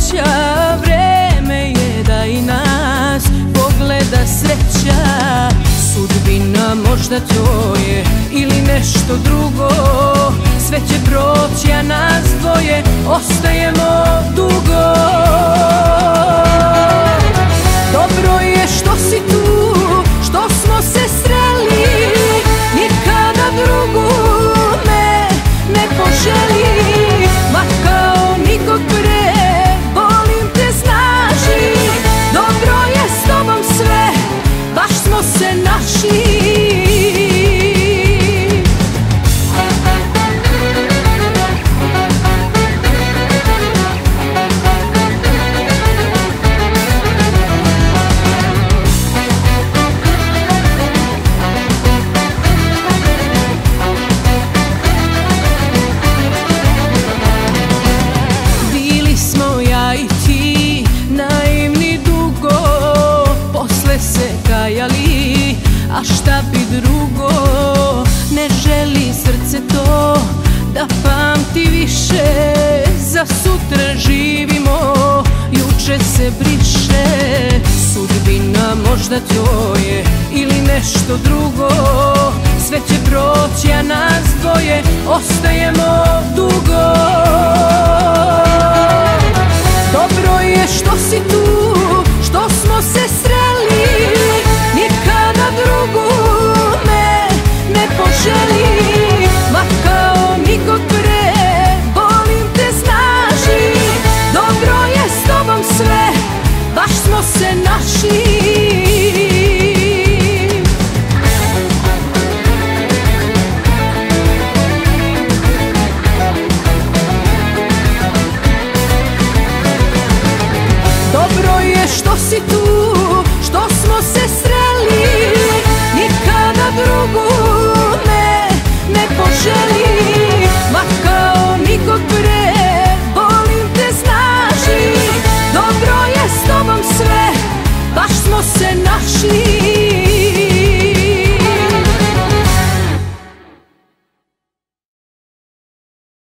proća, vreme je da i nas pogleda sreća. Sudbina možda to je ili nešto drugo, sve će proći, a nas dvoje ostajemo dugo. Dobro je što si tu, što smo se sreli, nikada drugu ne poželi. Ma kao nikog pre, volim te, znaš li, dobro je s tobom sve, baš smo se našli. A šta bi drugo, ne želi srce to da pamti više. Za sutra živimo, juče se briše. Sudbina možda to je ili nešto drugo, sve će proći, a nas dvoje ostajemo dugo. Dobro je što si tu,